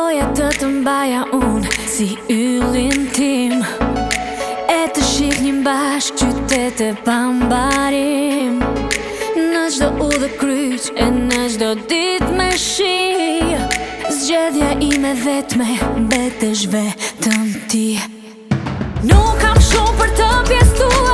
Doja të mbaja unë si yllin tim, e të shihnim bashkë qytete pa mbarim, në çdo udhë kryq e në çdo ditë me shi. Zgjedhja ime vetme mbetesh vetëm ti. Nuk kam shumë për të pjesëtuar